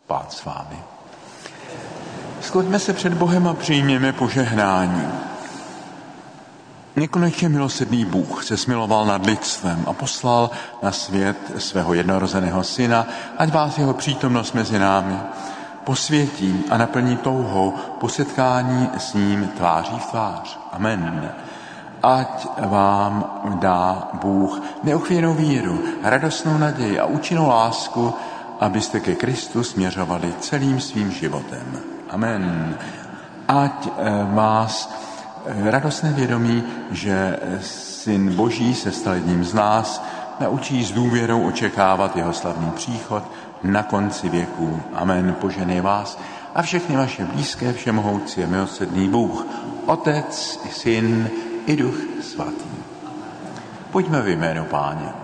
Pán s vámi. Skloňme se před Bohem a přijměme požehnání. Nekonečně milosrdný Bůh se smiloval nad lidstvem a poslal na svět svého jednorozeného syna, ať vás jeho přítomnost mezi námi posvětí a naplní touhou po setkání s ním tváří v tvář. Amen. Ať vám dá Bůh neochvějnou víru, radostnou naději a účinnou lásku, abyste ke Kristu směřovali celým svým životem. Amen. Ať vás radostné vědomí, že Syn Boží se stal jedním z nás, naučí s důvěrou očekávat jeho slavný příchod na konci věků. Amen. Poženej vás a všechny vaše blízké, všemohoucí a milosrdný Bůh, Otec i Syn i Duch Svatý. Pojďme v jménu Páně.